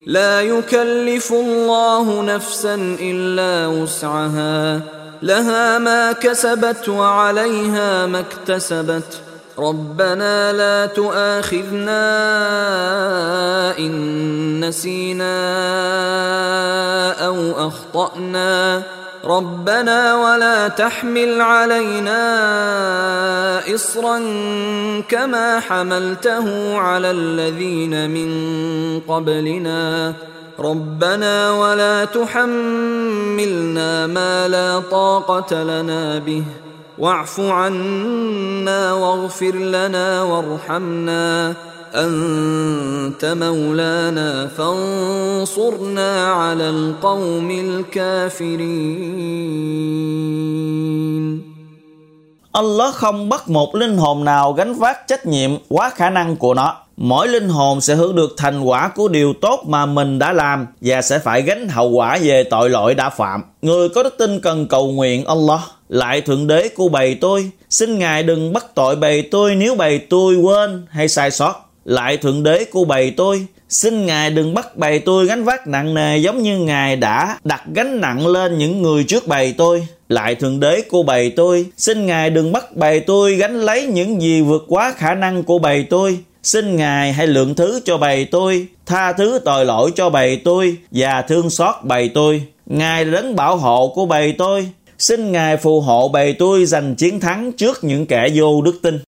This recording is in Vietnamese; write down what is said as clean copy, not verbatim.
لا يكلف الله نفسا إلا وسعها لها ما كسبت وعليها ما اكتسبت ربنا لا تؤاخذنا إن نسينا أو أخطأنا ربنا ولا تحمل علينا إصرا كما حملته على الذين من قبلنا ربنا ولا تحملنا ما لا طاقة لنا به واعف عنا واغفر لنا وارحمنا أنت مولانا فانصرنا على القوم الكافرين. Allah không bắt một linh hồn nào gánh vác trách nhiệm quá khả năng của nó. Mỗi linh hồn sẽ hưởng được thành quả của điều tốt mà mình đã làm và sẽ phải gánh hậu quả về tội lỗi đã phạm. Người có đức tin cần cầu nguyện Allah: Lại Thượng Đế của bầy tôi, xin Ngài đừng bắt tội bầy tôi nếu bầy tôi quên hay sai sót. Lại Thượng Đế của bầy tôi, xin Ngài đừng bắt bầy tôi gánh vác nặng nề giống như Ngài đã đặt gánh nặng lên những người trước bầy tôi. Lại Thượng Đế của bầy tôi, xin Ngài đừng bắt bầy tôi gánh lấy những gì vượt quá khả năng của bầy tôi. Xin Ngài hãy lượng thứ cho bầy tôi, tha thứ tội lỗi cho bầy tôi và thương xót bầy tôi. Ngài là đấng bảo hộ của bầy tôi, xin Ngài phù hộ bầy tôi giành chiến thắng trước những kẻ vô đức tin.